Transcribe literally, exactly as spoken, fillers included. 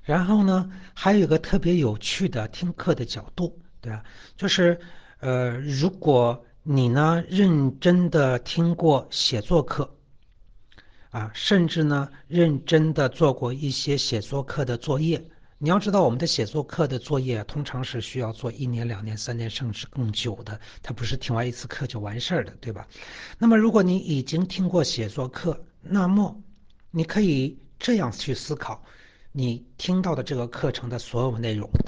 然后呢，还有一个特别有趣的听课的角度，对吧？就是呃，如果你呢认真的听过写作课啊，甚至呢认真的做过一些写作课的作业。你要知道，我们的写作课的作业通常是需要做一年、两年、三年，甚至更久的，它不是听完一次课就完事儿的，对吧？那么，如果你已经听过写作课，那么你可以这样去思考你听到的这个课程的所有内容。